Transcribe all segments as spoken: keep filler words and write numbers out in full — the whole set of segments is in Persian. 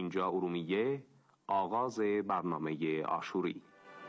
اینجا ارومیه، آغاز برنامه آشوری.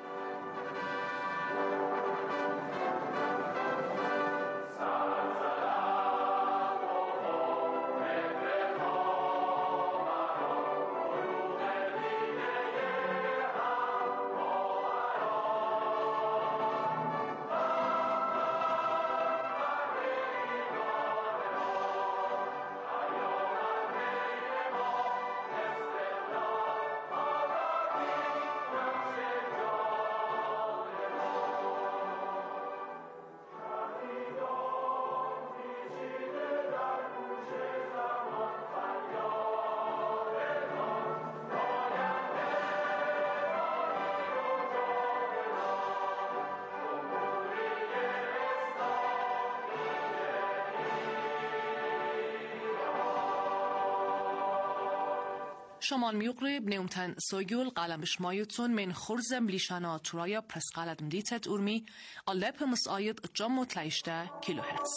شمال میقرب نومتن سوگول قلم شمایتون من خرزم لیشانا ترایا پرس قلدم دیتت ارمی علب مساید جم و تلیشته کیلو هرتز.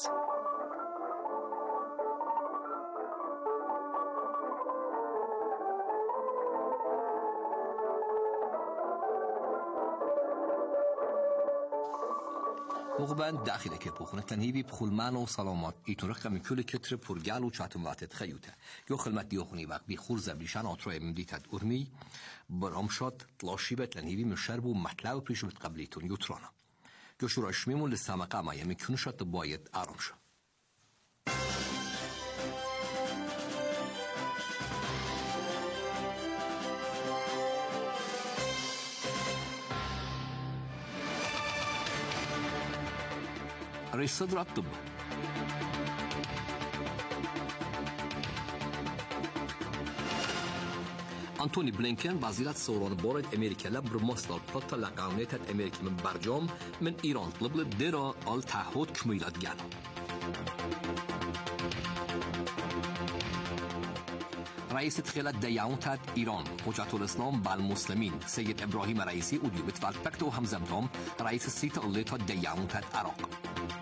مقبن داخله که پخونه تنهیبی بخولمان و سلامات ایتون رقم کل کتر پرگال و چاتم واتت خیوته یو خلمت دیوخونی وقت بی خورزه بلیشان آترای ممدیتت ارمی برامشاد تلاشیبه تنهیبی مشرب و مطلب پریشوبت قبلیتون یوترانا یو شوراشمیمون لسامقه ما یمی کنشات باید آرام شد. رئيس صدر الطب أنتوني بلينكن وزيرة سوران بارد أمريكا لبر مصدر بطل لقانونية أمريكا من برجام من إيران طلب لديرا التعهد كميلات جانا. رئيس خلال دياونتات إيران حجة الإسلام بالمسلمين سيد إبراهيم رئيسي أوديو بتفالبكتو همزمتهم رئيس السيطة الليطة دياونتات عراق.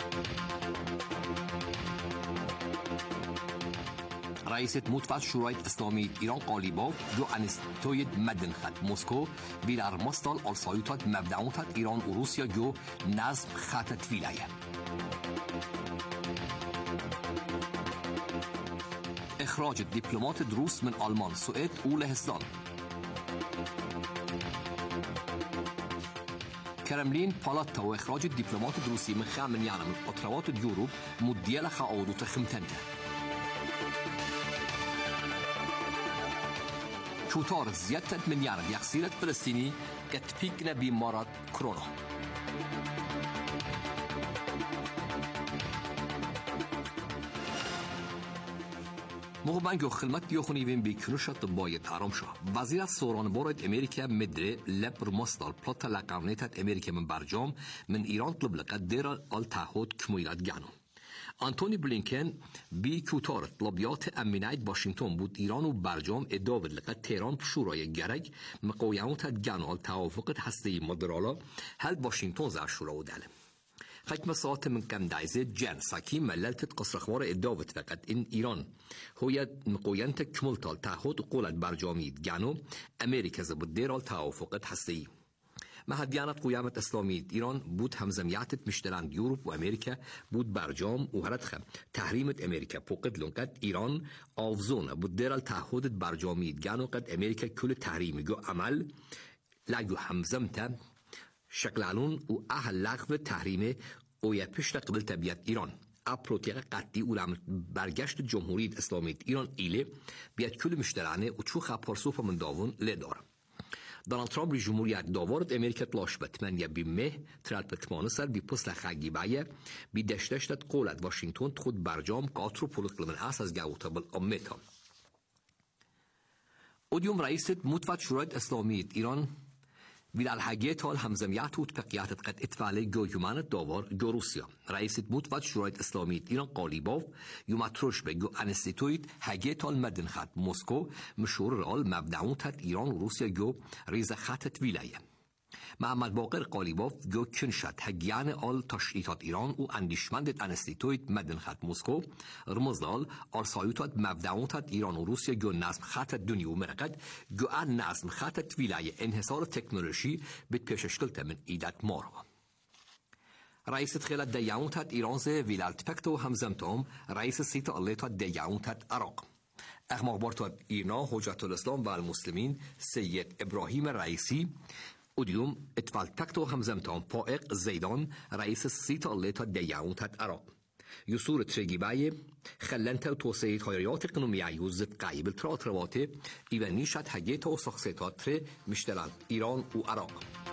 رئیس متفق شورای اسلامی ایران قالیباف جو انستیتوی مدن خط مسکو بیلر مستال آلسایوتات مبدعوتات ایران و روسیا جو نظم خطت ویلایه. اخراج دیپلمات روس من آلمان سوئد و لهستان. کرملین پالاتا و اخراج دیپلمات روسی من خامن یعنی من اطراوات یوروب مدیل خاود و تخمتنده. شوتار زیادت من یعنی یخسیرت فلسطینی کتپیک نبی مرض کرونا. مغبنگو خدمت دیوخونی وین بی کنشات باید آرام شو. وزیر سوران بارد امریکا مدره لبر مصدر پلاتا لقانونیت امریکا من برجام من ایران طلب لقد دیر التعهد کمیلات گانو. آنتونی بلینکن بی کوتار طلبیات امنیت واشنگتن بود ایران و برجام ادعا لقد تهران شورای گرگ مقایمات گانو توافقت هستی مدرالا هل واشنگتن زار شورا و دل. حکم ساعت من کم دایزه جن ساکی مللت قصرخوار ادعوت فقط این ایران هویت مقاینت کملتال تعهد قولت برجامی گانو امریکا زبود دیرال توافقت هستی. مهدیانت قیامت اسلامی ایران بود همزمیاتت مشتران یوروپ و امریکا بود برجام و هرت خم تحریمت امریکا پوقت لونقت ایران آفزون بود دیرال تعهدت برجامی گانو قد امریکا کل تحریمی جو عمل لاجو همزمتا شکلالون و اهل لغو تحریم او یا پشت قبل طبیعت ایران اپروتیق قطعی اولام برگشت جمهوری اسلامی ایران ایله بیاد کل مشترانه و چو خپارسوف من داون لدار. دونالد ترامپ ری جمهوریت داورد امریکا تلاش بتمن یا بی مه ترال بتمانه سر بی پسل خگی بایه بی دشتشت قولت واشنگتن خود برجام قاطر و پولت من اساس گاوتا بالامتا. اودیوم رئیس متفق شورای اسلامی ایران ویلال حاجیت هال همزمیات و تقیات قد اتفاقی گویمان داور جو روسیا رئیس متفق شورای اسلامی ایران قالیباف یوماتروش به جو انستیتویت حاجیت هال مدن خط مسکو مشهور رال مبدعوت ایران و روسیا جو ریز خطت ویلایه محمد باقر قالیباف گو کنشد هگیان آل تشریطات ایران و اندیشمندت انستیتویت مدن خط مسکو رمزدال آرسایوتات مبدعوتات ایران و روسیه گو نظم خط دنیا و مرقد گو ان نظم خط تویلای انحصار تکنولوژی بید پیششکلت من ایدت مارو. رئیس تخیلت دیانتات ایران زه ویلالت پکتو همزمتم رئیس سیت آلیتات دیانتات عراق. اخماقبارتات ایرنا حجت الاسلام و المسلمین سید ابراهیم رئیسی ودیوم اتفال پکتو همزمتم فائق زیدان رئیس سیت آلیتات دیانتات عراق. یسور ترگیبای خلنت و توسعه تایریات اقنومی یوزد قایب الترات رواته ایوانی شد هگیت و سخصیتات تر مشتلال ایران و عراق.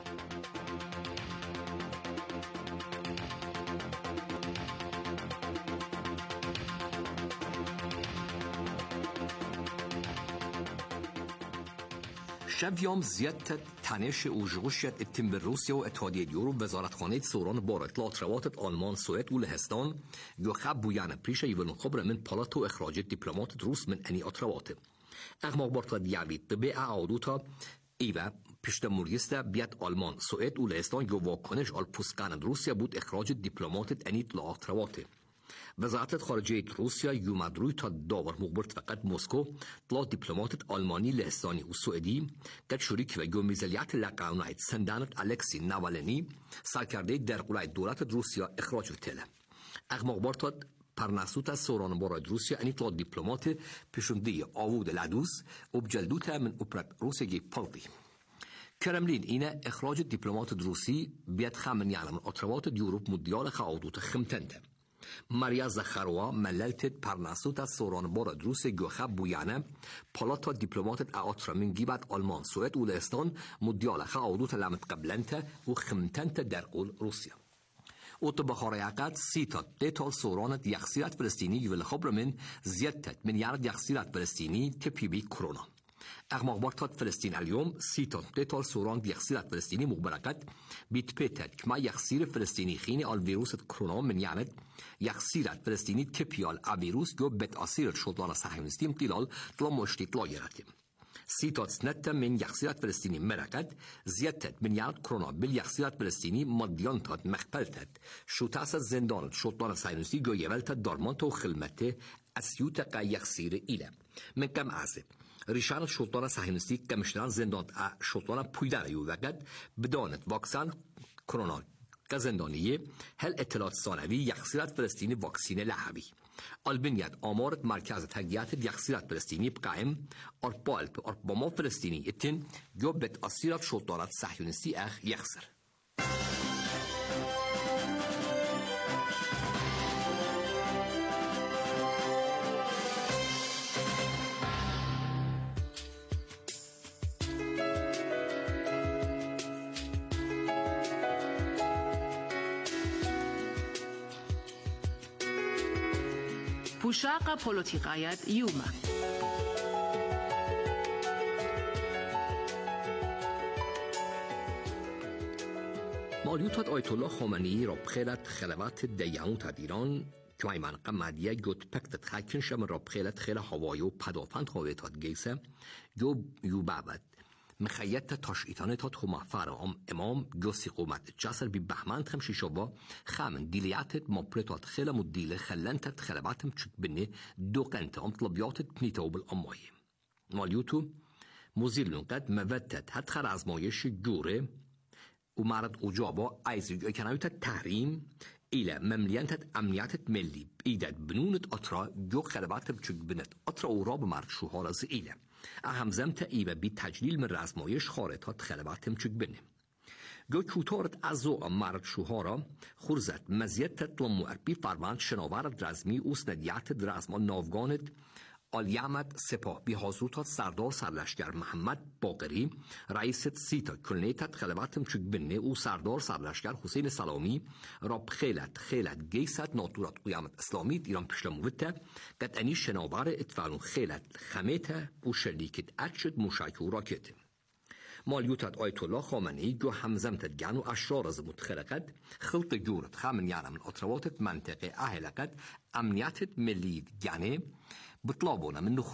شبیام زیاد تنش و جوشیت اتیم به روسیه و اتحادیه یورو وزارتخانه سوران بار اطلاعات روابط آلمان سوئد و لهستان گو خب بویان پیش ایون خبر من پالات و اخراج دیپلمات روس من انی اتروات اغماق بارتا دیابید به اعادوتا ایوه پیشت موریستا بیاد آلمان سوئد و لهستان گو واکنش آل پوسکان روسیه بود اخراج دیپلمات انی اطلاعات روابط وزارت خارجه روسیه یومدروی تا داور مخبرت فقط مسکو طلع دیپلمات آلمانی لهستانی و سوئدی که شریک و گومیزلیت لقاونایت سندانت الکسی ناوالنی سرکرده در قلعه دولت روسیه اخراج تله. اغماقبارتات پرناسوتا سوران بارد روسیه انی طلع دیپلمات پیشوندی آوود لدوس و بجلدوتا من اپرات روسیه پلتی. کرملین اینه اخراج دیپلمات روسی بیاد خامن یعلم اطروات یوروپ مدیال خاودوت خمتنده. ماریا زخاروا مللت پرناسوتا سوران بارد روسیه گوخه بویانه پالاتا دیپلمات اعاطره من گیبت آلمان سوئد و لهستان مدیال خاودوت لامت قبلنته و خمتنته در قول روسیه. او تو بخاره عقد سیتات دیتال سورانت یخسیرت فلسطینی و خبر من زیادت من یارد یخسیرت فلسطینی تپی بی کرونا. اخماقبارتات فلسطین اليوم سیتات دیتال سوران یخسیرت فلسطینی مخبرقت بیت پیتت کما یخسیر فلسطینی خینی آل ویروس کرونا من یعنی یخسیرت فلسطینی تپی آل ویروس جو بت آسیر شدوان صهیونیستی امتلال طلا مشتی طلا گرفتیم. سیتات سنت من یخسیرت فلسطینی مرقت زیادت من یعنی کرونا بل یخسیرت فلسطینی مدیانتات مخبلتت شو تاس زندان شدوان صهیونیستی جو یولت دارمانت و خلمت اسیوت قا یخسیر ایله من کم عزب. ریشان شلطان صهیونیستی که مشتران زندان شلطان پویدار یو وقت بدانت واکسن کرونا که زندانیه هل اطلاعات ثانوی یخسیرت فلسطینی واکسین لحوی البنیت آمارت مرکز تگیات یخسیرت فلسطینی بقائم اربالب اربما فلسطینی اتن جو بت اسیرت شلطانات صهیونیستی اخ یخسر. پوشاق پولوتیقایت یوما مالیوتات آیت الله خامنه‌ای را بخیلت خلوات دیانت ایران که ایمان قمادیه گوت پکتت خاکن شم را بخیلت خیل هوایی و پدافند هویتات گیسه جو یو بعد مخیت تشعیتانه تا تو محفر ام امام گوسی قومت جسر بی بهمند خم شیشوبا خامن دیلیاتت مبرتات خیل مدیل خلنتت خلباتم چک بنه دو قنت ام طلبیاتت پنیتو بالامایی مالیوتو موزیلون قد مودت هد خر ازمایش جوره و مرد اجابا ایزی کنایت تحریم ایله مملیانتت امنیتت ملی ایدت بنونت اطرا جو خلباتم چک بنت اطرا و راب مرد شوهار از ایله اهم زمت ایوه بی تجلیل من رزمایش خارطات خلباتم چک بنه گو چوتارت ازو مرد شوهارا خورزت مزیت تطلم اربی فروند شناورد رزمی اوس ندیت رزمان نافگانت آلیامد سپاه بی حضورتات سردار سرلشگر محمد باقری رئیس سیتا کلنیتت خلباتم چک بنه او سردار سرلشگر حسین سلامی راب خیلت خیلت گیست ناطورت قیامت اسلامیت ایران پشلموته قد انی شناور اتفالون خیلت خمیته و شلیکت اچد مشاکو راکت مالیوتت آیت الله خامنه‌ای جو همزمتت گن و اشرار از متخلقت خلط جورت خامن یعنی من اطرواتت منطقه اهلقت امنیتت ملی گنه بطلابونه من نخرای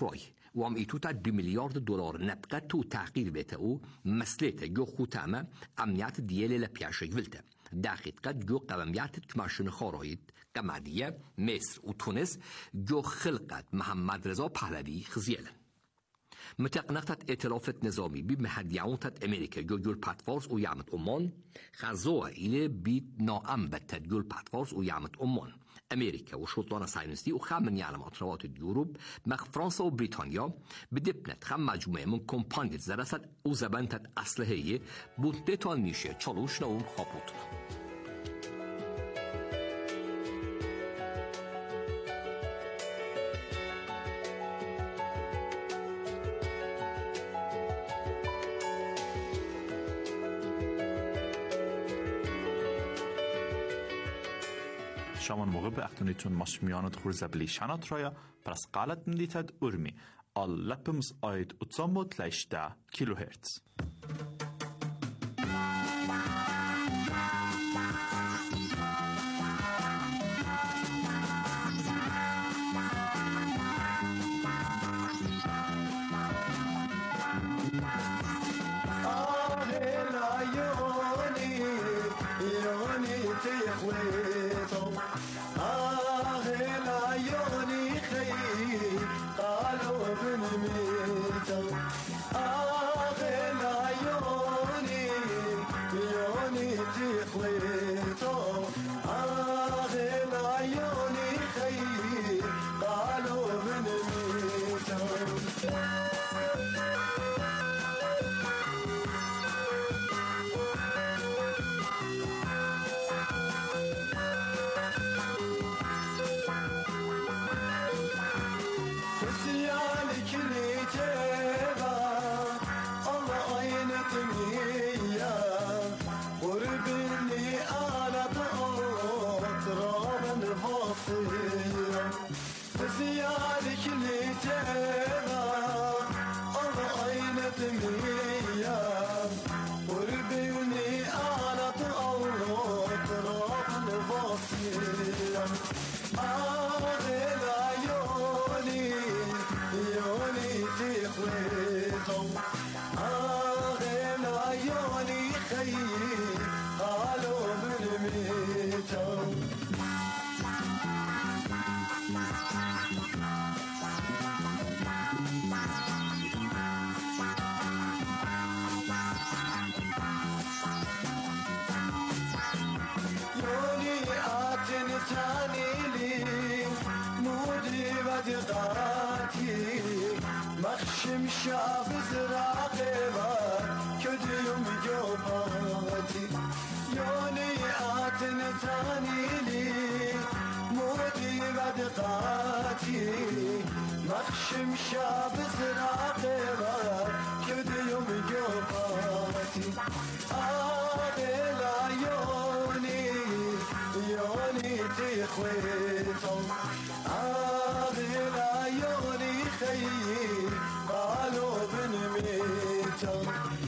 و هم ایتو تا دو میلیارد دلار نبقى تو تحقیر بیت او مسلیت جو خوتامه امنیت دیلی لپیاشک ولته داخل قد جو قومیت کماشون خاراید قمادیه مصر و تونس جو خلقت محمد رضا پهلوی خزیلن متقنقت ائتلافت نظامی بی مهدیعونت امریکا جو جول پتفارس و یعمت امان خزوه ایله بی ناام بتد جول پتفارس و یعمت امان امریکا و شطلان ساینستی و خم من یعلم اطروات اليوروب مخ فرنسا و بریتانیا بدبنت خم مجموعه من کمپانیت زرست و زبانتت اصلهیه بودتان میشه چالوش نون خاپوتنا شامان موقع به اختونیتون ماشمیانت خور زبلیشانات رایا پرس قالت ندیتد ارمی آل لپمز آید اتزامود لیشده کیلو هرتز مخشم شاب زراقه و کدیم جواباتی یونی آتن تانیلی مودی و دقاتی مخشم شاب زراقه و کدیم جواباتی آدلا یونی یونی تخویتم آدلا یونی خیلی قالوا بن ميتم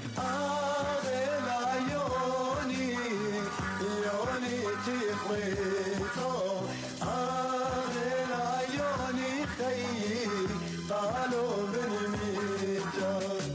آغلا يوني يوني تخويتو آغلا يوني خي قالوا بن ميتم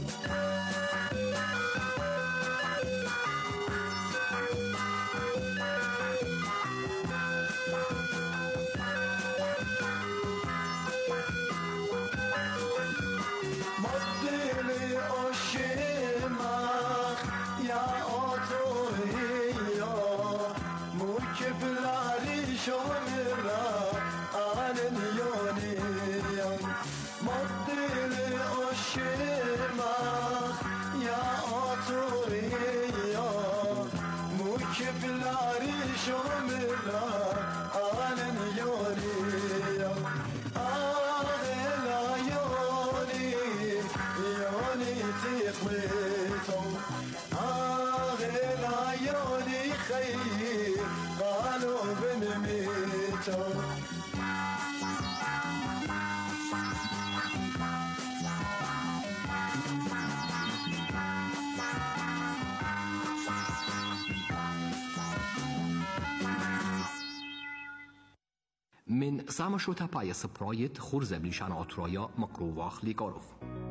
من سامشوتا پای سپرایت خورز بلیشان آترایا مقروواخ لیگاروف.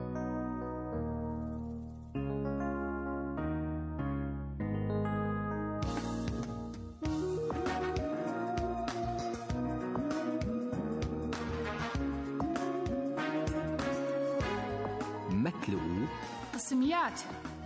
مثل او قسميات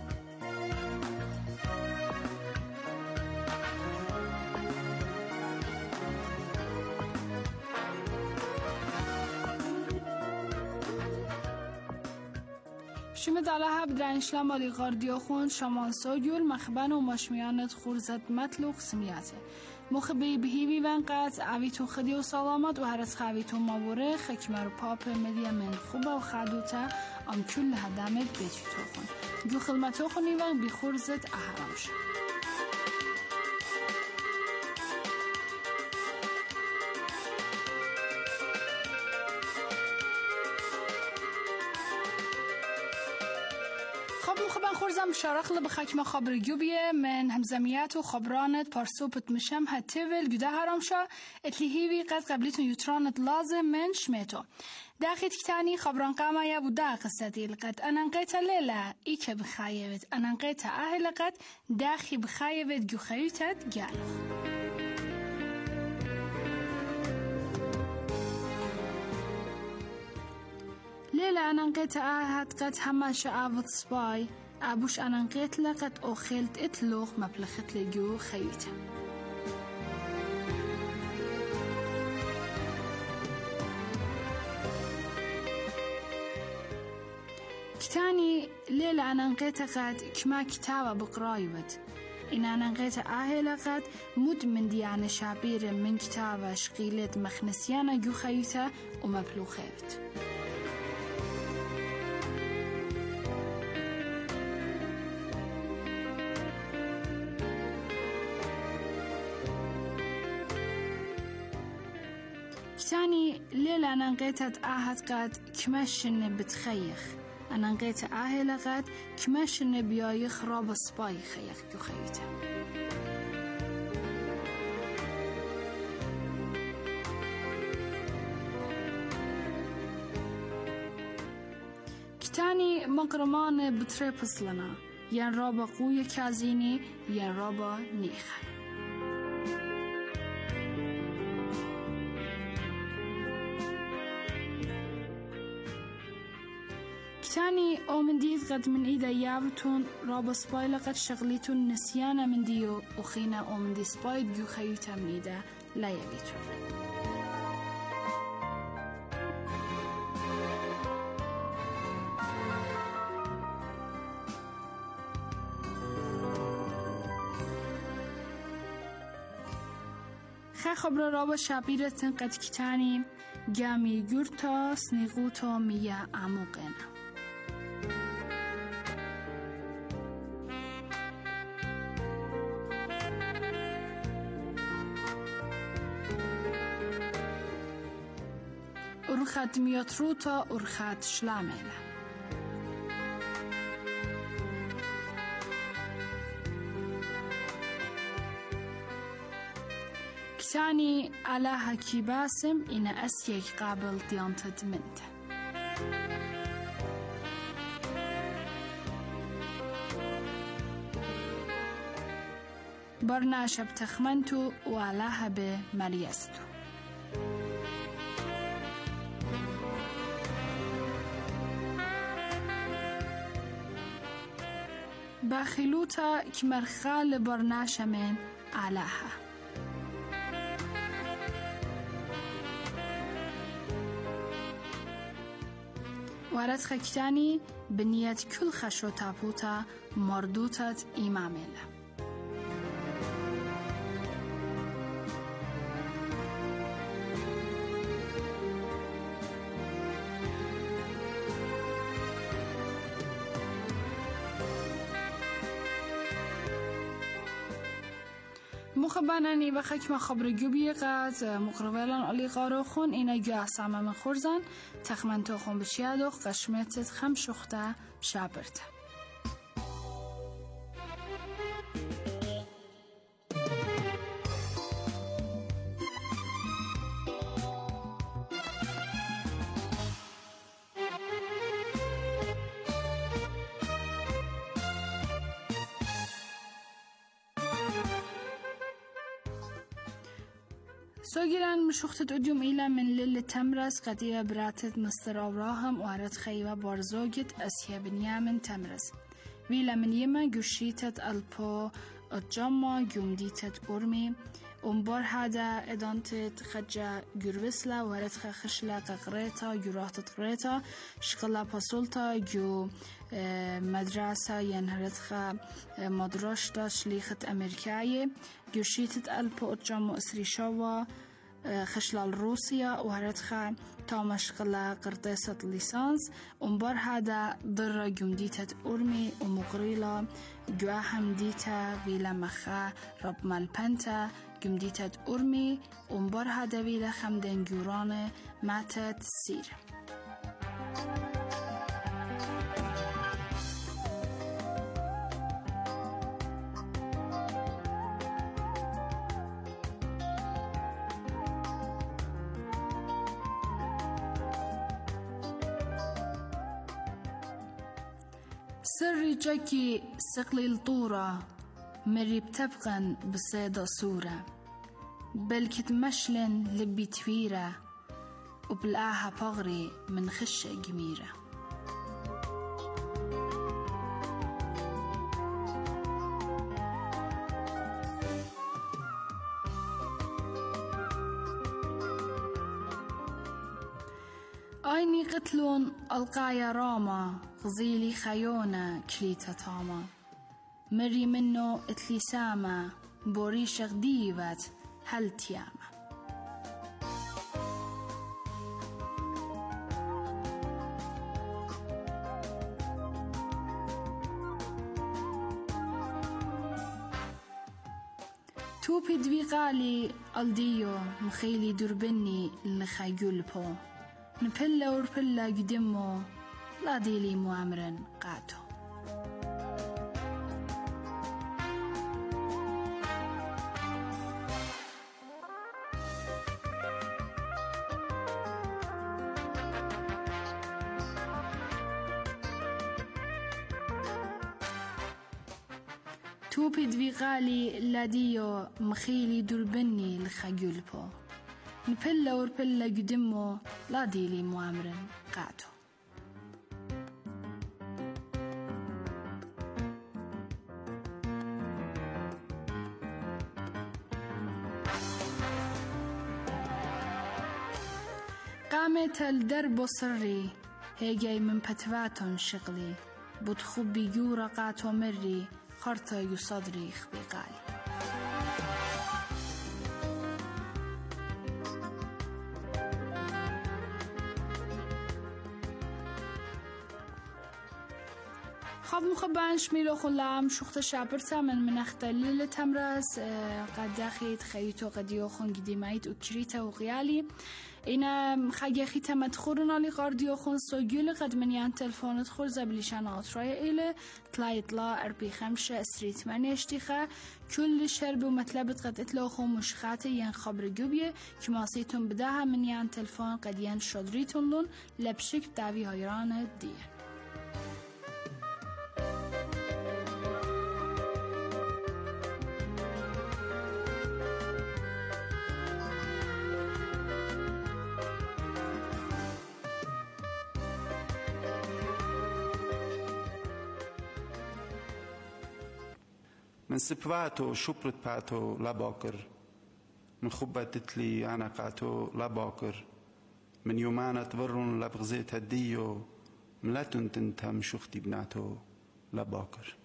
شما دلها بدرنش لمالی غاردیا خون شمان ساگول مخبن و مشمیانت خورزت مطل و قسمیاته مخبی بهیوی ونقات عویتو خدی و سلامت و هرس خویتو مابوره خکمر و پاپ مدیا من خوبه و خدوتا ام کل هدامت بیتو خون جو خدمتو خونی ون بی خورزت احرامش خب مخبن خورزم شارخ لبخاك خبر جوبية من همزميات وخبرانت بارسوبت مشم هتفل جدا هرمشا اتلهيوي قد قبلتن يترانت لازم من شميتو داخل كتاني خبران قاما يا بودا قصتي لقد أنا نقيت الليلة إيك بخايبت أنا نقيت أهل لقد داخل بخايبت جو خيوتت جالخ ليلة أنا نقيت أهد قد هما شعافت سباي أبوش أنا نقيت لقد أخلت إتلوخ مبلخت لجو خيوتا كتاني ليلة أنا نقيت قد كما كتابة بقرايوت إن أنا نقيت أهل قد مدمن ديانة شابير من كتابة شقيلت مخنسيانة جو خيوتا ومبلوخيت كتاني ليلة أنا نقيتت أهد قد كماشن بتخيخ أنا نقيت أهل قد كماشن بيايخ راب سباي خيخ جو خيوتا كتاني مقرمان بتريبس لنا ين رابا قوية كازيني ين رابا نيخ كتاني أو من ديت قد من إيدا يابتون رابا سباي لقد شغليتون نسيانا من ديو وخينا أو من دي سباي ديو خيوتا من إيدا لا يبيتون خا خبر رابا شابيرتن قد كتاني جامي جورتا سنيغوتا ميا عموقنا أرخات مياتروتا أرخات شلاميلا كتاني على هكي باسم إن أسيك قابل ديانتد منت برناشة بتخمنتو وعلاها بمريستو باخلوتا كمرخال برناشة من علاها وارد خكتاني بنية كل خشو تابوتا مردوتة إماميلا مخبرانی و خکم خبر جوبی قد مقربلان علی قاروخون اینا جا سامه من خورزن تخمن تو خون بشید و قشمتت خم شخته شابرت سوگیران مشوخت ادیوم ایلا من لیل تمرز قدیه براتت مستر آبراهام وارد خیوه بارزوگت اسیه بنیامن تمرز ویلا من یما گوشیتت الپو الجامع جمدیتت برمی انبار هذا ادانتت خجا جربسلا وردخ خشلا قريتا جراتت قريتا شقلا باسولتا جو مدرسة ينهردخ مدرسة شليخت أمريكية جوشيتت ألبو أتجمع إسريشاوا خشلا الروسيا وهردخ تاما شقلا قرطيسة الليسانس انبار هذا ضر جمديتت أرمي ومقريلا جواهم ديتا ويلا مخا رب مالبنتا جمديتت أرمي انبار هذا ويلا خمدن جوران ماتت سير سري جاكي سقلي الطورة مري بتبقن بصيدة صورة بلكت مشلن لبي تفيرة وبلقاها بغري من خشة جميرة عيني قتلون القايا راما غزيلي خيونة كليتا طاما مري منو اتلي ساما بوري شغديبات هل تياما توبي دويقالي الديو مخيلي دربني لخيول بو نبلا وربلا قدمو لا ديلي مؤامرا قاتو توبي دويقالي لاديو مخيلي دربني لخيول بو نبلا وربلا قدمو لا ديلي مؤامرا قاتو قامت الدرب صري هيجي من بتفاتن شغلي بتخبي جورا قاتو مري خرطة يصدري خبيقالي خب مخبان شميلو خلام شوخت شابرتا من منخت الليلة تمرس قد داخيت خيتو قد يوخون قديمايت وكريتا وغيالي إنا خاجي خيتا مدخورنا لقارديو خون سوجيل قد من يان تلفون تخور زبليشان آترايا إلي طلع يطلع أربي خمشة استريت ماني اشتيخا كل شرب ومطلبت قد اتلوخو مشخاتي ين خبر جوبيه كماسيتون بداها من يان تلفون قد ين شادريتون لون لبشك داوي هايران ديه من سبواتو شبرت باتو لا باكر من خبتت لي عنقاتو لا باكر من يومانا تبرون لبغزيت هديو ملاتن تنتم شختي بناتو لا باكر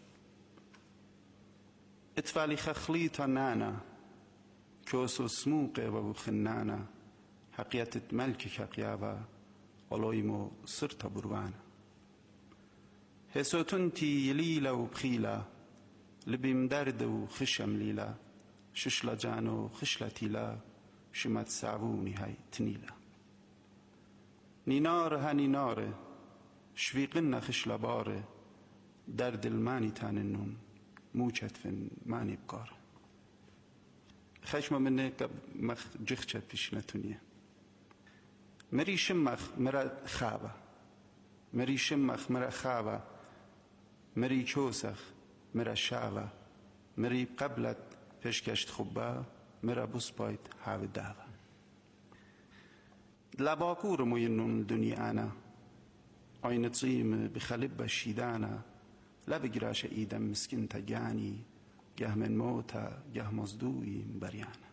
اتفالي خخليتا نانا كوسو سموقي وابو خنانا حقيقة ملكي حقيابا ولويمو سرتا بروانا هسو تنتي يليلا وبخيلا لبي مدرد وخشم ليلا ششلا جانو خشلا تيلا شمت سعووني هاي تنيلا نينار هنينار شويقنا خشلا باره درد الماني تاننون موچت فن ماني بقار خشم منه قب مخ جخشت فيشنتونيه مري شمخ مرا خابه مري شمخ مرا خابه مري چوسخ مرا شعوه مري قبلت پشکشت خوبه مرا بوس باید هاو داوه لباكور موينون دنيا أنا عين تصيم بخلب بشيدانا لا بقراش إيدا مسكين تجاني جه من موتا جه مصدوي بريانا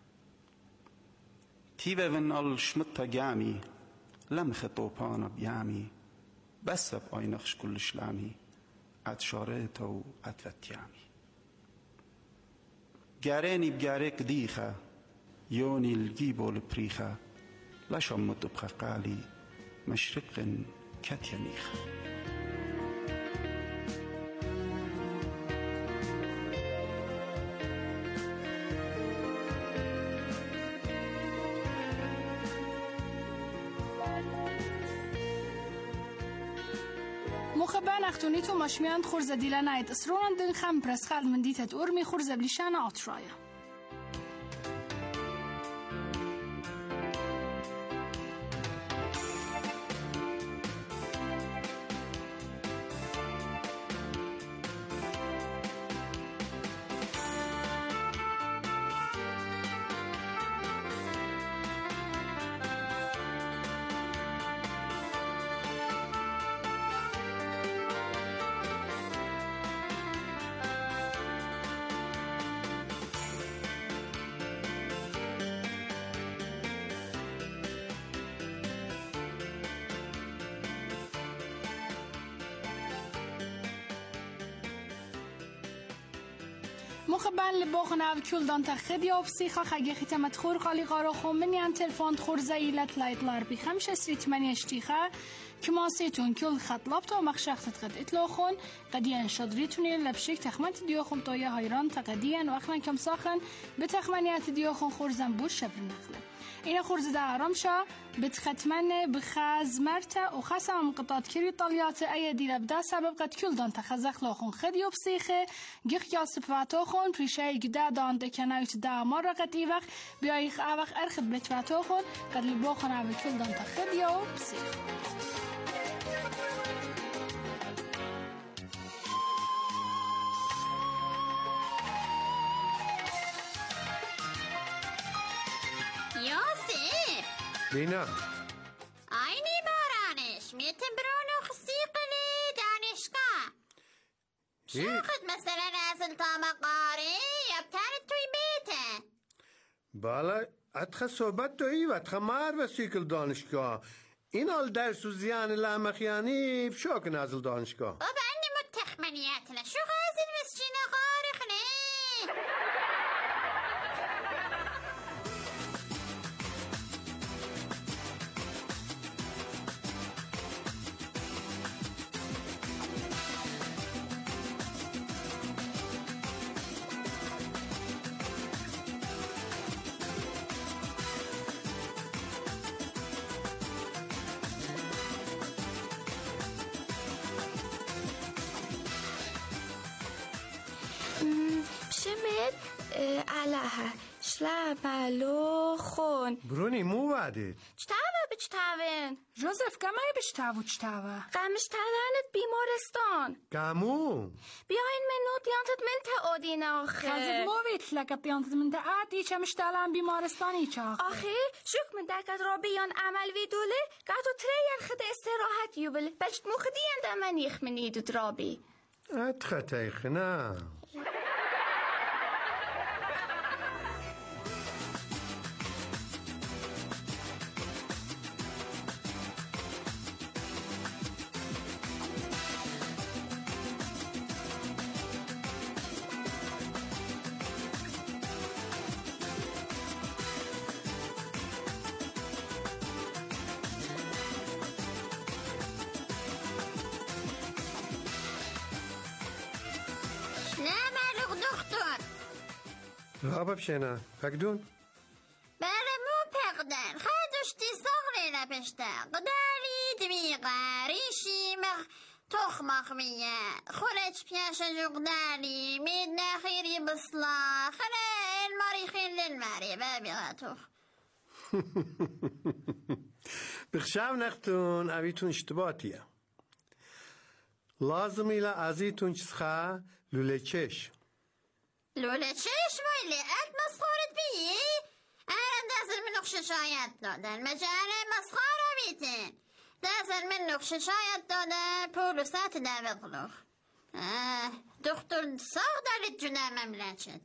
تيبا من الشمطة جامي لم خطوبانا بيامي بس بأينخش كل شلامي عتشارته وعتفتيامي جاريني بجاريك ديخة يوني الجيبو البريخة لا شمت بخقالي مشرق كتيانيخة مخبان اختونيتو مشميان خورزة ديلانايت اسرون دن خم برسخال من ديتت أورمي خورزة بليشان عطرايا مخبان لباخن او کل دان تخدی او بسیخا خگی خیتمت خور خالی قارا خومنی ان تلفون خور زیلت لایتلار بی خمش سریت منی اشتیخا کما سیتون کل خط لابتا و مخشخت خد اطلاخون قدیان شدریتونی لبشک تخمت دیوخون توی هایران تقدیان و اخنا کم ساخن به تخمنیت دیوخون خور زنبور شبر نخله این خورز ده آرام شا بتختمن بخاز مرتا و خاصم قطعات کری طالیات ای دیل بدا سبب قد کل دان تخزخ لاخون خدی و بسیخه گیخ یا سپواتو خون پریشه گده دان دکنایت ده مار قد ای وقت بیایخ اوخ ارخد بتواتو خون قد لی باخون او کل دان تخدی و بسیخ لینا عینی بارانش میتم برونو خسیقلی دانشگاه شاخد مثلا نازل تا مقاری یبتانت توی بیته بالا اتخا صحبت توی و اتخا مار وسیقل دانشگاه این حال درس و زیان لامخیانی بشاک نازل دانشگاه بابا انی متخمنیاتنا شو غازل مسجین غارخنه شمت علها شلابالو خون برونی مو بعدید چتاوه بچتاون جوزف کمای بچتاو چتاوه قمش تلانت بیمارستان کامو بیاین من نو دیانتت من تا آدین آخه خازد مویت لکت دیانتت من تا آدی چمش تلان بیمارستانی چاخه آخه شک من دکت را بیان عمل وی دوله گاتو تریان خد استراحت یوبل بلشت مخدیان دا من یخ من ایدو درابی اتخا تایخنا رابا بشينا فقدون بله مو پقدن خدشتی صغری نپشته قداری دمیقه ریشی مخ تخمخ میه خورج پیاش جغداری مید نخیری بصلا خره الماری خیر للماری بابیغه تخ بخشاو نختون اویتون اشتباطیه لازم ایلا ازیتون چسخه لوله چش لوله چش ویلی ات مسخورت بیی؟ انا دازل من نقش شاید دادن مجاره مسخره بیتن دازن من نقش شاید دادن پولوسات در بقلوخ دکتر ساق دارید جنه مملکت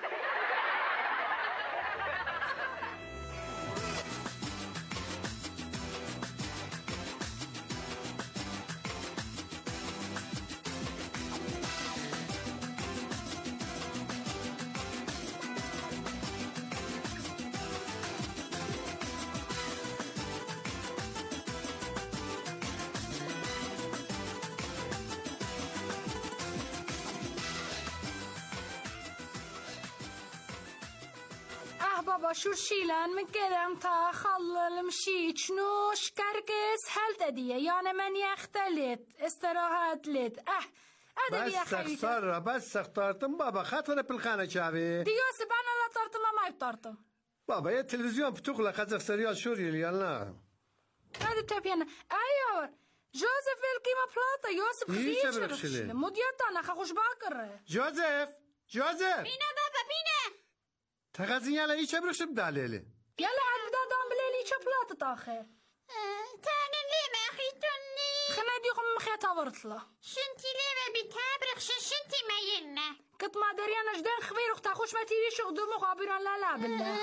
بابا شو شيلان مقدم تخلل مشيت نوش كركس هل تديه يعني من يختلط استراحات لت اه ادبي يا بس اختار بس اختارتم بابا خاطر بالخانه شافي ديو سبحان الله طرتم ما يبطرتم بابا يا التلفزيون بتغلق خزق سريال شوري يلا هذا تبينا ايوه جوزيف الكيما بلاطه يوسف خزيش مديتنا خخوش باكر جوزيف جوزيف بينا بابا بينا تغازين يلا ايش بروش بداليلي يلا عاد بدا دام بليلي شبلاطة تاخر تاني ليه ما خيتوني خنا ديكم مخي تابرت له شنتي ليه ما بتابرخ شنتي ما ينا كنت ما دريانا جدان خبير اختها خوش ما تيري شغدو مقابرا لا لا بالله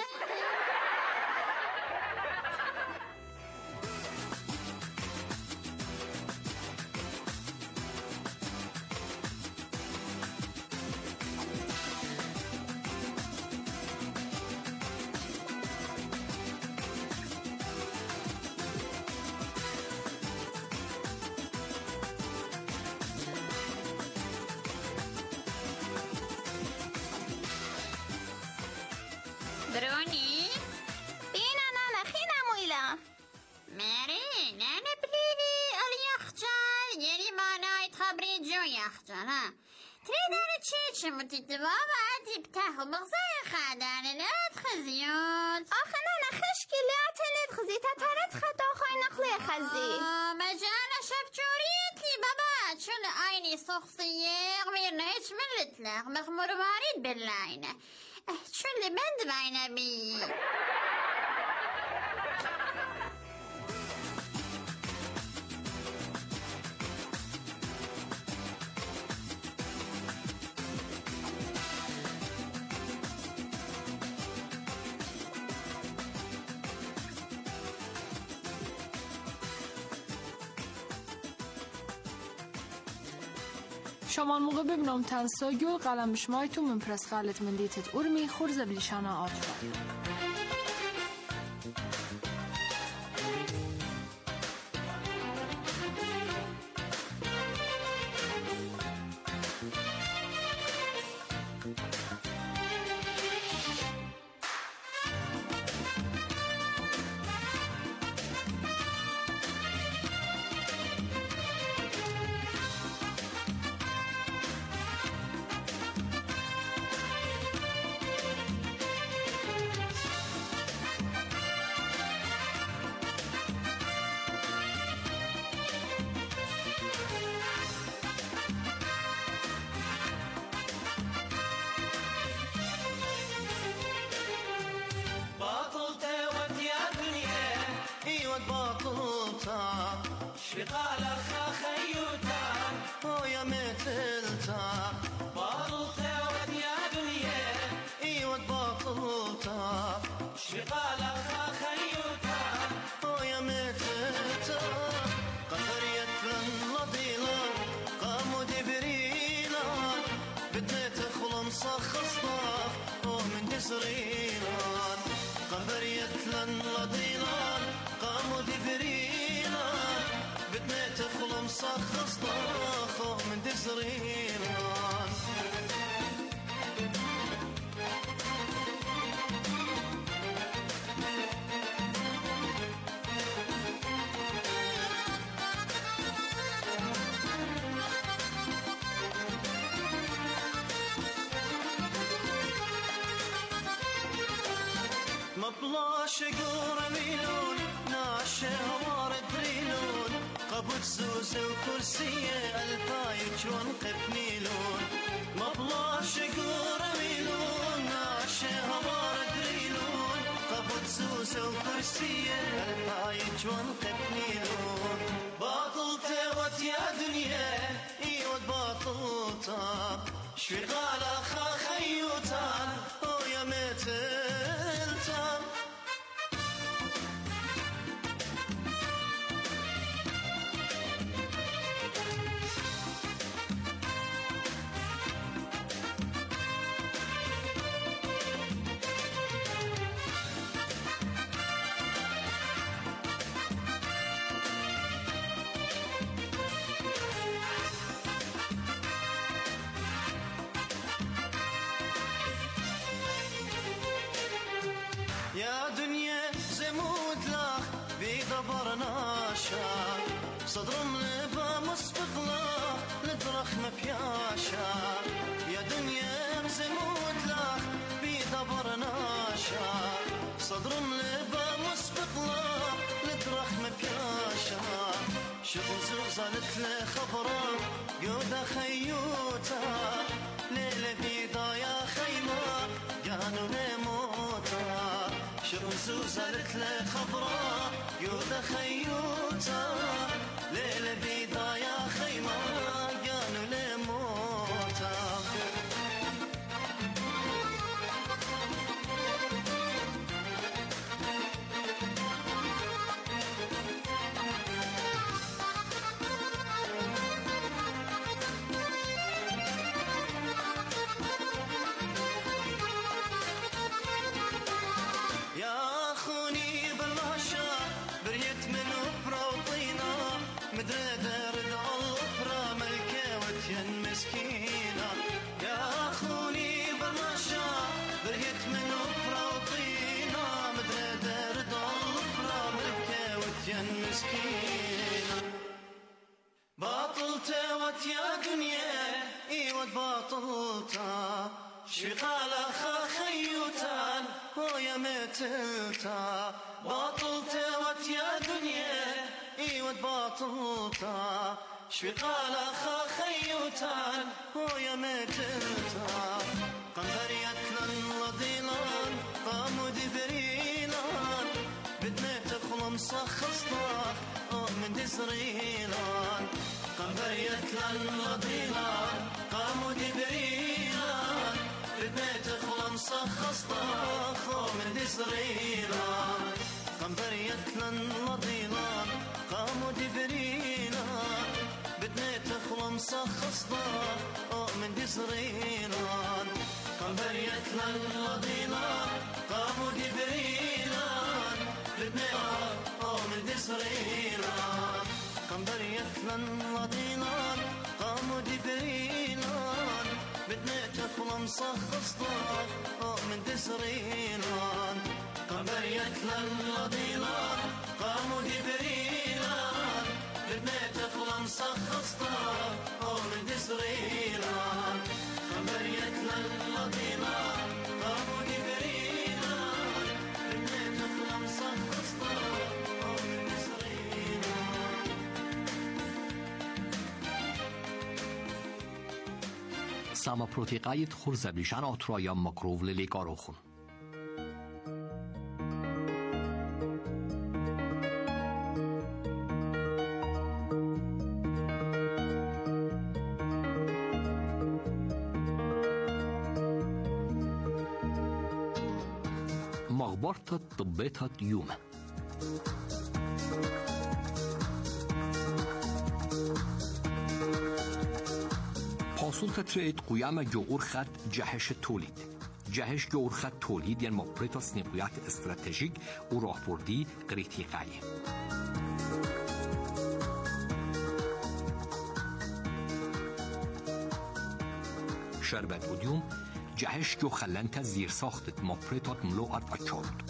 بروني بينا نانا خينا مويلا ماري نانا بليلي اليخجل يلي ما نايت خبري جو يخجل ها تريدان تشيش متيت بابا عدي بتاخو مغزاي خادان لا تخزيون اخي نانا خشكي لا تلد خزي تترد خطا خوي نقلي خزي مجانا شبجوريتي بابا شل عيني سخصية غير نهيش من الاتلاق مغمور باريد باللاينة شو اللي بند باينة بي شما موقع ببینم تنسا گل قلم شمای تو من پرس خالت من دیتت ارمی خورز بلیشانا آتوا شقال خيوتا ويا مثلتا باطلتا وديا دنيا ايوه باطلتا شقال خيوتا ويا مثلتا قهريت للضيلا قاموا دبريلا بديت خلم صخصنا ومن دسريلا قهريت للضيلا قاموا دبريلا بدنا تخلم صخص طاخه من دزريران مبلاش قرميلون ناشه هوار دريلون قبض سوسه وكرسيه الفايك ونقفنيلون مبلاش قرميلون ناشه هوار دريلون قبض سوسه سوسو كرسية الباي جوان قبنيلون باطل توت يا دنيا ايوه باطل تا شوي غالا خا خيوتان او يا متلتان يا دنيا زمود لاخ بيدبر ناشا صدر ملبا مسبق لاخ لدرخ مبياشا يا دنيا زمود لاخ بيدبر ناشا صدر ملبا مسبق لاخ لدرخ مبياشا شغل زغزلت له خبره قودا خيوتا ليلة بيضا يا خيمة جانو نموتا شغل زالت له خبره يودا خيوتا ليلة بيضا يا خيمة جانو لموتا يا خوني بالماشا بريت من بروطينا مدري درد الأخرى ملكة وتين مسكينة يا خوني بالماشا بريت من بروطينا مدري درد الأخرى ملكة وتين مسكينة باطلت وت يا دنيا ايوه باطلتا شوي قالا خا خيوتان هو يا متلتا باطلت وت يا دنيا ايوه باطلتا شوي قالا خا خيوتان هو يا متلتا قنبريت لن لضيلان قاموا دبريلان بدنا تخلم صخصنا او من دزريلان قنبريت لن لضيلان قاموا دبريلان بدنا تخلم صخصنا خو من دزريلان قنبريت لن لضيلان قاموا دبريلان بدنا تخلم صخصنا او من دزريلان قنبريت لن لضيلان قاموا دبريلان بدنا او من دزريلان قنبريت لن لضيلان قاموا دبريلان بدنا تخلم صخصنا او من دزريلان قنبريت لن لضيلان قاموا دبريلان بدنا تخلم صخصنا او من دزريلان قنبريت لن لضيلان قاموا دبريلان بدنا تخلم صخصنا او من دزريلان Sama protiqayit xurzablișan otroja makrovle lekarochun. مغبرة طبيتها يوم پاسول تتريد قيام جور خط جهش تولید جهش جور خط تولید یعنی مپریتا سنقویت استراتژیک و راهبردی قریتیقایی شربت بودیوم جهش جو خلنت زیر ساختت مپریتات ملوعت و چارد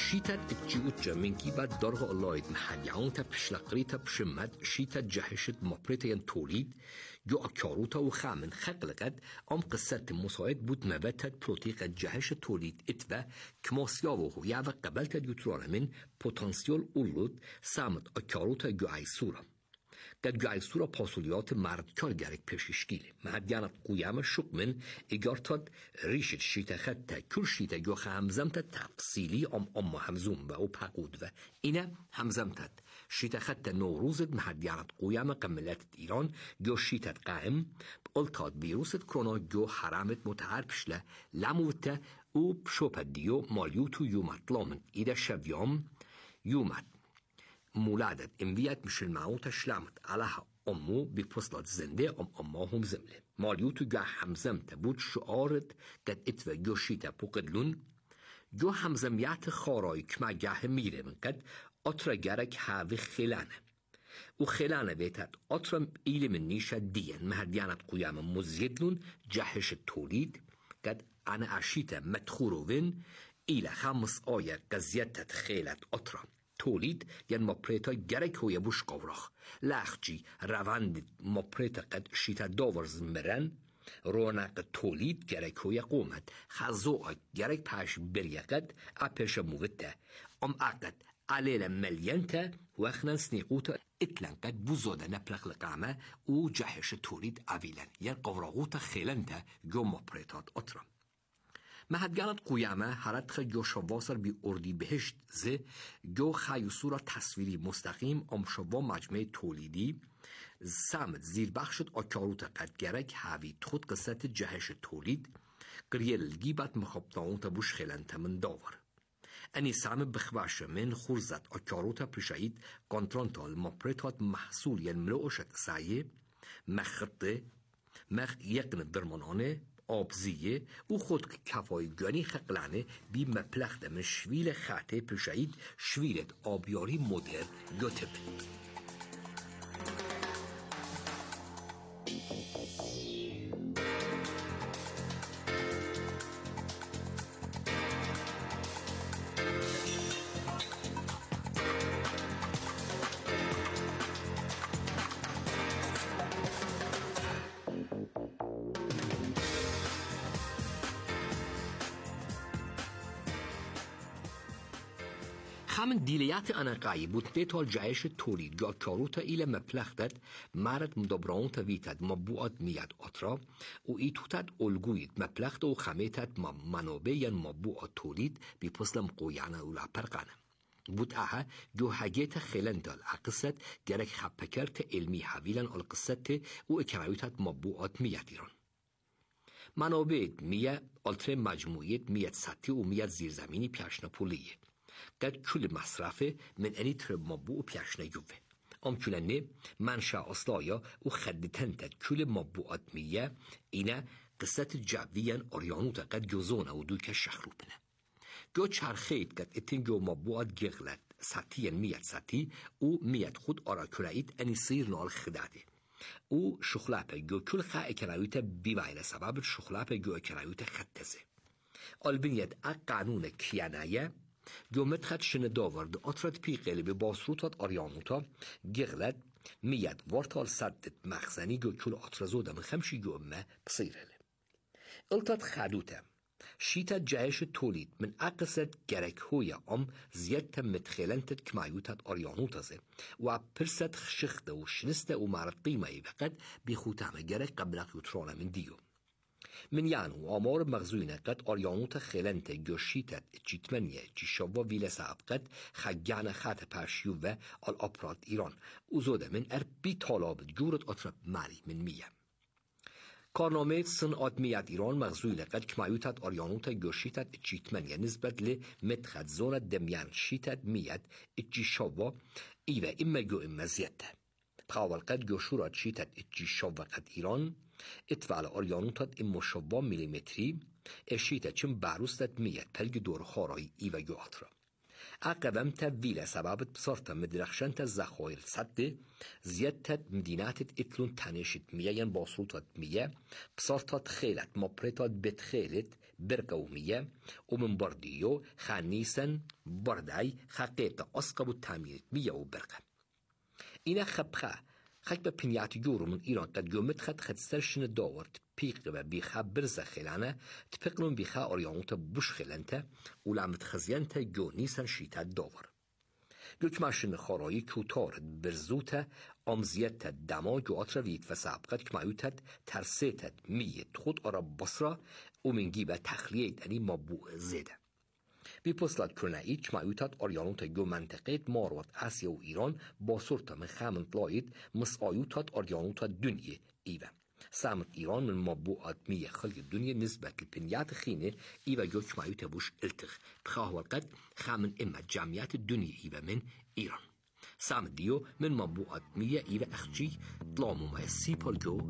شيتت اتجيوتجا من كيبات درغ الله محديعون تبشلقريتا بشمد شيتت جهشت مبريتين توليد جو أكاروتا وخامن خقلقت أم قصة مساعد بود مبتت بروتيقة جهش توليد اتفا كماسياوه يعوى قبلت يترانا من پوتانسيول أولود سامت أكاروتا جو عيسورا قد جو عيسورا پاسوليات مرد كار گرك پششكيل مهديانت قويام شق من اجارتاد ريشت شيتا خطة كل شيتا جو همزمت تفصيلي ام ام همزوم و پقود و اینا همزمتت شيتا خطة نوروزد مهديانت قويام قملات ايران جو شيتا قائم بقلتاد بيروست كرونا جو حرامت متعربشله لموته و بشوپت ديو ماليوتو يومت لامن ايدا شويام يومت مولادت انویت میشه المعوت شلمت علىها امو بفصلت زنده ام اماهم زمله مالیوتو گه همزمت بود شعارت قد اتوه گوشیتا پوقدلون جو همزمیت خارای کما گه میره من قد اترا گرک هاوی خیلانه و خیلانه بیتت اترا ایلی من نیشه دین مهدیانت قیام مزیدلون جهش تولید قد انا اشیتا مدخوروین ایلی خمس آیه قضیتت خیلت اترا تولید یعنی مپریتا گرک هوی بوش قورخ لخجی روند مپریتا قد شیتا داورز مرن رونق تولید گرک هوی قومت خزوع گرک پاش بریقد اپش موته ام اقد علیل ملینتا وخنن سنیقوتا اتلن قد بوزاده نپلق لقامه او جهش تولید اویلن یعنی قورغوتا خیلنتا جو مپریتات اترم مهدگانت قیامه هرد خی جو شواسر بی اردی بهشت زه جو خیوصورا تصویری مستقیم ام شوا مجمع تولیدی سمت زیر بخشت آکاروت قد گرک هاوی خود قصت جهش تولید قریل گیبت مخابتاون تا بوش خیلنت من داور انی سم بخواش من خورزت آکاروت پرشایید کنترانتال مپریتات محصول ین ملوشت سعیه مخطه مخ یقن درمانانه آبزیه او خود کفایگانی خقلانه بی مپلخت من شویل خطه پرشایید شویلت آبیاری مدر گتب همین دیلیت انقایی بود دیتال جایش تولید یا کاروتا ایل مپلختت مرد مدبران تویتد مبوعات میاد اترا و ایتوتد الگوید مپلخت و خمیتد منابع یا مبوعات تولید بی پسلم قویانه و لپرقانه بود اها جو حاجت خلندال اقصد گرک خپکرت علمی حویلن القصت و اکرایتد مبوعات میاد ایران منابع میاد التر مجموعیت میاد سطحی و میاد زیرزمینی پیشنا پولیه قد کل مصرفه من انی ترب مبوع پیشنا یوه ام کلنه منشأ اصلایا و خدتنتد کل مبوعات میه اینا قصت جویان آریانوتا قد جوزونه و دوی که شخروبنه جو چرخید قد اتن جو مبوعات گغلت سطحی میاد سطحی او میاد خود آرا کرایید انی سیر نال خداده او شخلاپه جو کل خا اکرایوتا بیوائل سبب شخلاپه جو اکرایوتا خدتزه البنیت اق قانون کیانایه جو متخد شنه داورد اترد پی قلب باسروتات آریانوتا گغلت میاد وارتال صدت مخزنی جو کل اترزوده من خمشی جو امه بصیرهله التاد خدوته شیتت جایش تولید من اقصد گرک هویا ام زیادتا متخیلنتت کمایوتت آریانوتازه و پرست شخته و شنسته و مرد قیمه وقت بی خوتامه گرک قبلق یوترانه من دیو من یعنو آمار مغزوینه قد آریانوت خیلنت گوشیتت جیتمنیه جی شوا ویل سعب قد خگان خط پرشیو و آل اپرات ایران اوزوده من ار بی طالاب جورت اطرب مری من میه کارنامه صنعات میاد ایران مغزوینه قد کمایوتت آریانوت گوشیتت جیتمنیه نسبت لی متخد زون دمیان شیتت میاد جی شوا ایوه اما گو اما زیده بخوال قد گوشورات شیتت جی شوا قد ایران اتفال آریانوتات ام شوا میلیمتری اشیتا چون باروستت میاد پلگ دور خارایی ای و گواترا عقبمت ویلا سببت بصرت مدرخشنت الزخوير سد زيادت مدينات اتلون تنشت مية ين باصوتات مية بصرتات خيلت مبرتات بتخيلت برقو مية ومن برديو خانيسن بردعي خاقيت أسقب التامير مية وبرقة إنا خبخه خاك ببنيات جورو من إيران قد جومت خد خد سرشن الداورت بيق و بيخا برزة خلانه تبقلون بيخا أريانوتا بوش خلانته ولعمت خزيانته جو نيسان شيتا داور جوش ماشن خارایی کوتارد برزوته آمزیت دما جو آتروید و سابقت کمایوتد ترسیتد میت خود آرا بصرا و منگی به تخلیه دنی مبوع زیده بی پسلات کرنایی کمایوتد آریانوتا جو منطقه ماروات آسیا و ایران با صورت من خامنت لاید مسآیوتد آریانوتا دنیا ایوه سامت ایران من مبوعات میه خلق دنیا نسبت لپنیات خینه ایوه جو کمایوتا بوش التخ بخواه وقت خامن اما جمعیت دنیا ایوه من ایران سامت دیو من مبوعات میه ایوه اخجی طلامو ما سیپال جو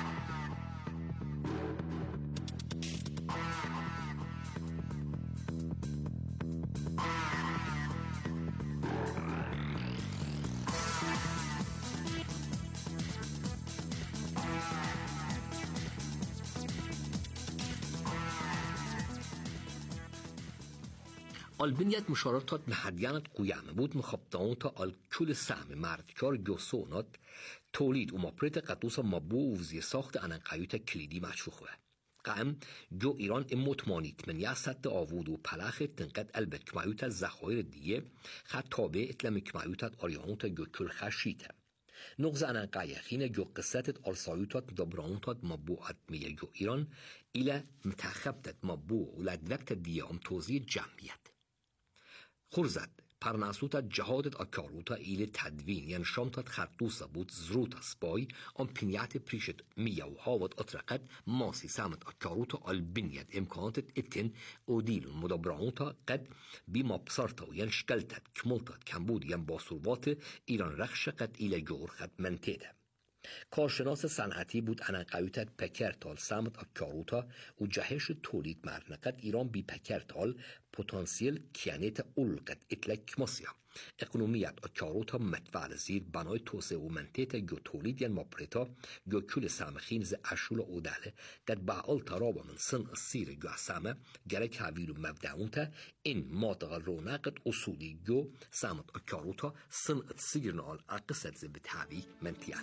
البنيات مشارطات محديانت قيامة بود مخبطان تا الكل سهم مردكار جوسونات توليد ومبريت قطوسا مبو وزي ساخت انقايوتا كليدي مشفوخه قام جو ایران اموت مانیت من یاسد آوود و پلاخ تنقد البت کمایوتا زخایر دیه خط تابع اتلم کمایوتات آریانوتا جو کل خشیته نغز انقایخین جو قصتت آلسایوتات دبرانوتات مبوعات میه جو ایران ایلا متخبتت مبوع و لدوکت دیه ام توزیع جمعیت خورزد پرناسوتا جهادت آکاروتا ایل تدوین یعنی شامتات خرطوسا بود زروتا سپای ام پینیات پریشت میه و هاوت اطرقت ماسی سامت آکاروتا البنیت امکاناتت اتن اودیلون مدبرانوتا قد بیما بسارتا و یعنی شکلتت کمولتات کمبود یعنی باسروات ایران رخش قد ایل جور خد منتیده کارشناس صنعتی بود انقایوتت پکرتال سامت آکاروتا و جهش تولید مرنقد ایران بی پکرتال پتانسیل کیانیت اولقت اتلک ماسیا اقنومیت آکاروتا متفعل زیر بنای توسعه و منطقه جو تولید ین مپریتا جو کل سامخین ز اشول اوداله قد بعال ترابا من سن السیر جو سامه گرک حویل و مبدعونتا این مادغل رونقت اصولی جو سامت آکاروتا سن السیر نال اقصد ز بتحوی منتیان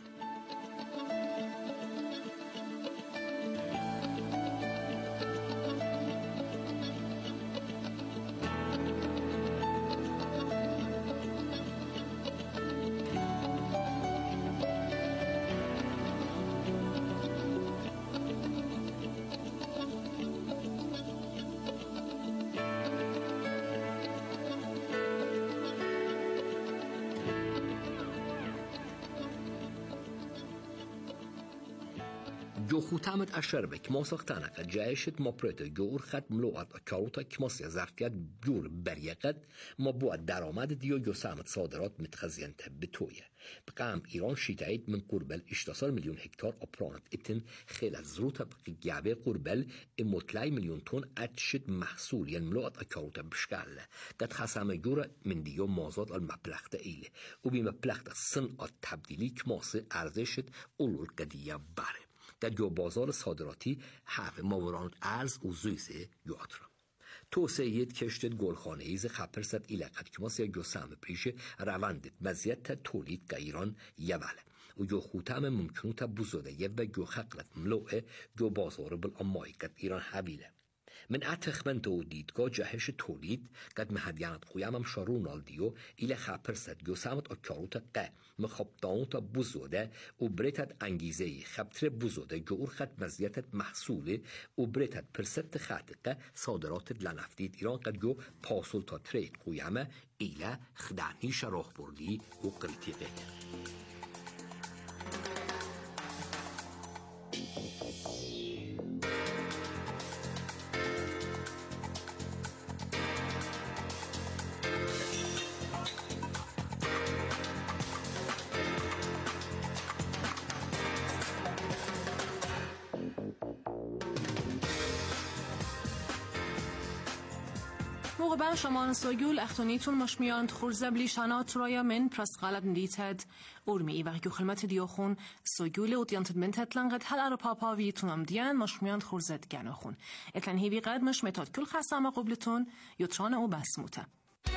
جو خوتامت اشربك موسقتانك جايشت مبرت جور خد ملوات كاروتا كماسيا زرتيات جور بريقت مبوع درامد ديو جو سامت صادرات متخزينت بتوية بقام إيران شيتايت من قربل اشتاصر مليون هكتار أبرانت اتن خلال زروتا بقيابه قربل اموتلاي مليون تون اتشت محصول ين ملوات كاروتا بشكال قد خسام جور من ديو مازاد المبلغت ايله وبمبلغت صنعات تبديلي كماسي ارزشت اولول قدية باره در جو بازار صادراتی حق ماوران ارز و زویزه یواترا توسعه کشت گلخانه ایز خبرست ایلقت که ماسی جو سهم پریشه رواندت مزیت تولید که ایران یواله و جو خوتم ممکنوت بزرده یه و جو خقلت ملوه جو بازار بالامایی که ایران حویله من اتخمنت و دیدگاه جهش تولید قد مهدیانت قویمم شارون دیو ایل خبرست جو سامت اکاروت قه مخبطانوت بزوده و بریتت انگیزه خبتر بزوده جو ار خد مزیتت محصوله و بریتت پرست خدقه صادرات لنفتید ایران قد جو پاسول تا ترید قویمه ایل خدعنیش راه بردی و قریتیقه موقع شما سوگول اختونیتون مشمیان خورزه بلیشانات رایا من پرس غالب ندیتد ارمی و که خدمت دیوخون سوگول و دیانت منتت لنگت هل ار پاپا ویتون ام دیان مشمیان خورزه گناخون اتن هیوی قد مش متاد کل خاصه قبلتون یوتران او بسموته.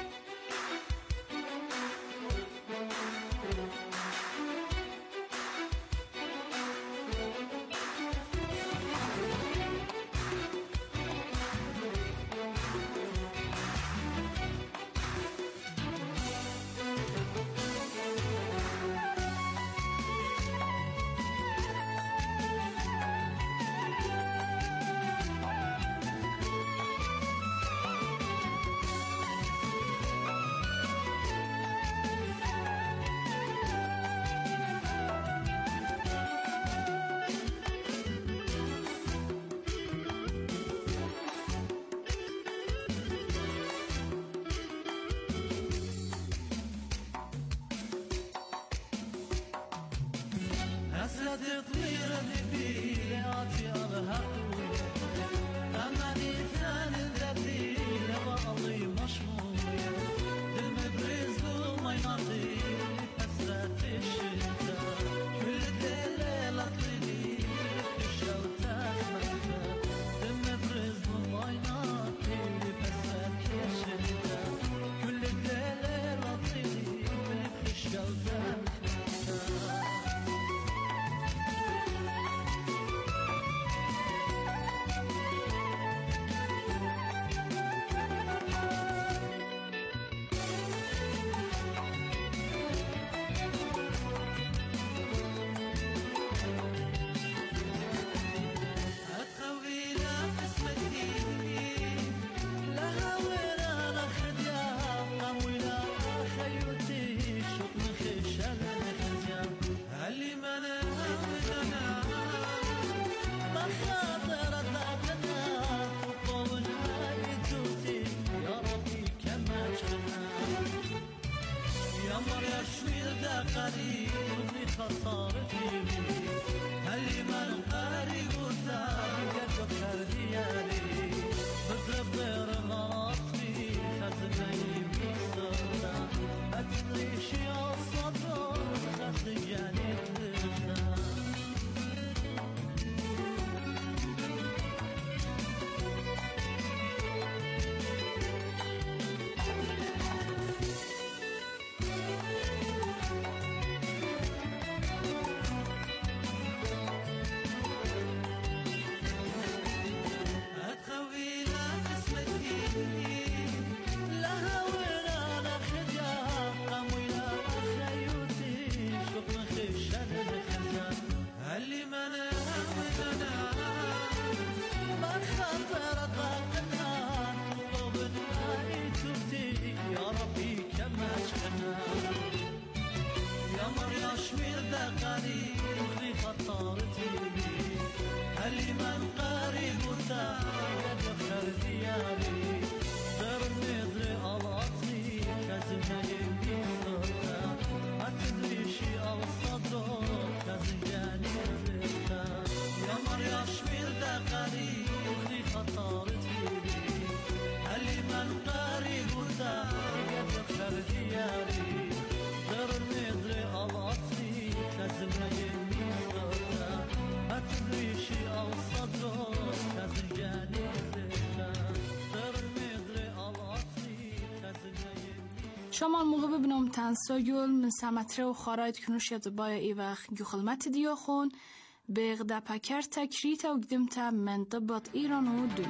شما موقع ببینم تنساگل من سمتره و خارایت کنوشیت بایا ای وقت گخلمت دیا خون بغده پکر تکریت و گدمتا منطبط ایران و دون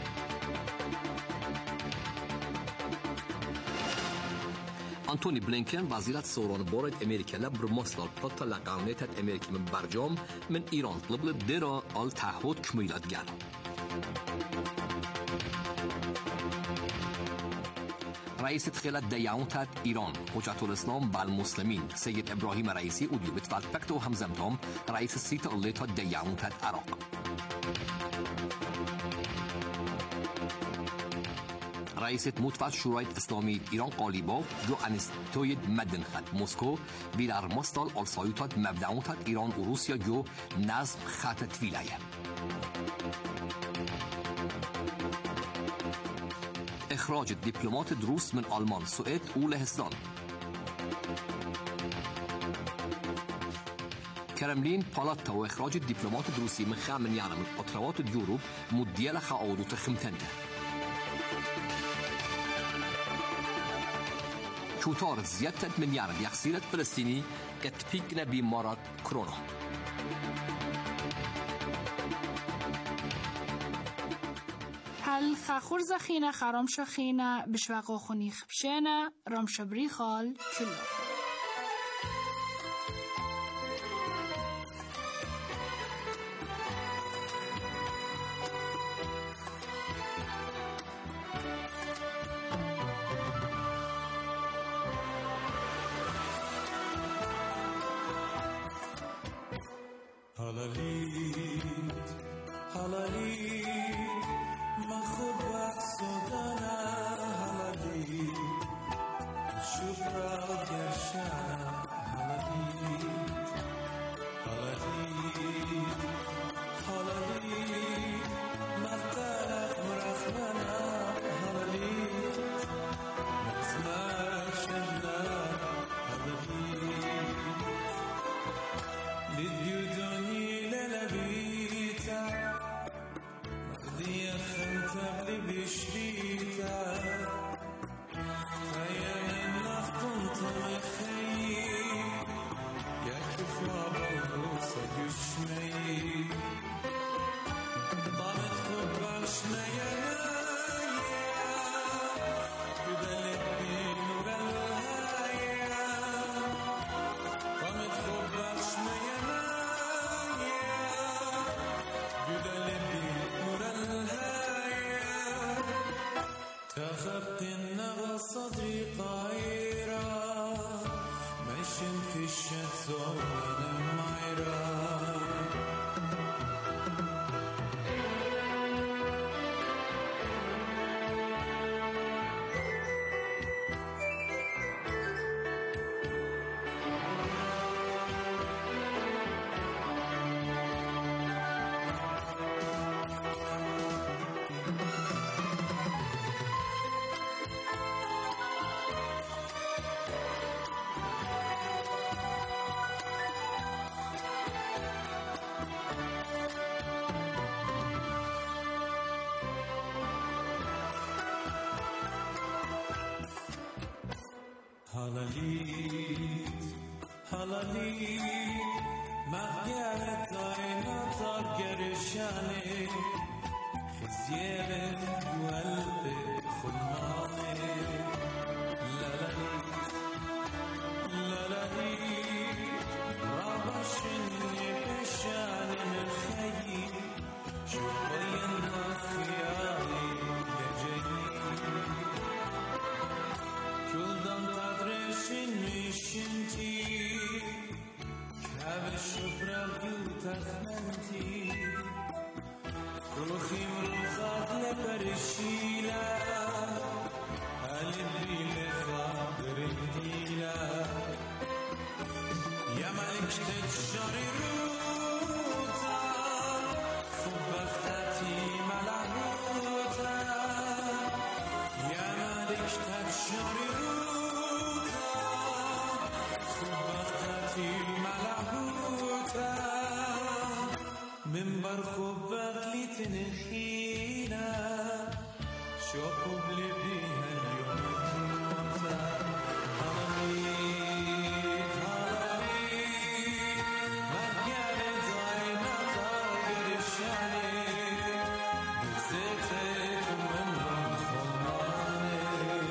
أنتوني بلينكن وزيرة سوران بارد أمريكا لبر مصدر بطل لقانونية أمريكا من برجام من إيران طلب لديرا آل تعهد كميلات جان. رئيس خلال ديانة إيران حجة الإسلام والمسلمين سيد إبراهيم رئيسي أوديو بتفعل بكتو همزمتهم رئيس السيطة الليطة ديانة العراق. رئيس متفعل شورای اسلامی ایران قالیباف جو انستوید مدن خد مسکو بیدر مستال آلسایوتات مبدعوتات ایران و روسیا جو نظم خط تویلایه. إخراج الدبلومات الروس من ألمان، سوئد ولهستان. كرملين بالاتة وإخراج الدبلومات الروسي من خامن يعني من قطروات اليوروب مديالة خاود وتخمتنته. شوتار زيادة من يعني بيخسيرة فلسطيني كتبيكنا بمرض كورونا. هل خاخور زخينة خرام شخينة بشواقو خوني خبشينة رام شبري خال كله. هلاليت هلاليت ما خود بحثودانا هلاليت شبرا گرشانا هلاليت هلاليت هلاليت مختلف مرخمنا هلاليت مزمار شنا هلاليت لليودوني للبيتا مهدي خنتب لبشريتا هيا من نخطنت مخيب يا كيف ما بوصة قشمي ضامت خبرش ميانا بدلتني نور الهايا ضامت خبرش ميانا تخبت النغى صدري قايرة ماشين في الشمس وانا معيرة هلاليت هلاليت مغيرت عينات الجرشاني خزيان وقلبي خلماني لالاليت لالاليت رابشني بشان الخيي شو بينا خيالي لجيني كلدان تدرشين مشنتي كاب الشبرق وتخمنتي روخي مروخات لبرشيلا قلبي لخاطر الديلا يا ملك تجاري روتا خبختي ملعوتا يا ملك تجاري روتا خبختي ملعوتا من برخب بغلي تنخينا شوفوا بلي بيها اليوم تموتا هلاليت هلاليت مرقالي دايما طاقر الشاني بزيتك من خلماني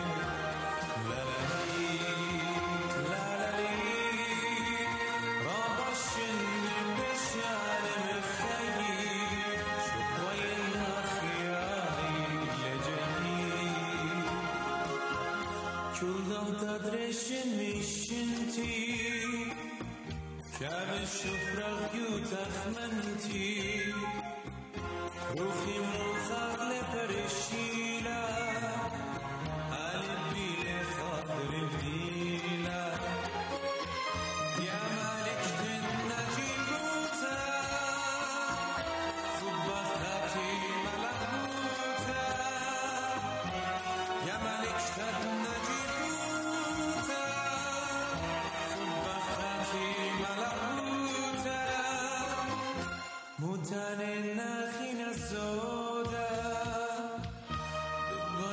لالاليت لالاليت رابشني بشاني مخيي شوفوا خيالي لجني كلدان تدرشن مشنتي كاب الشفرق يتخمنتي روخي مروخات لبرشي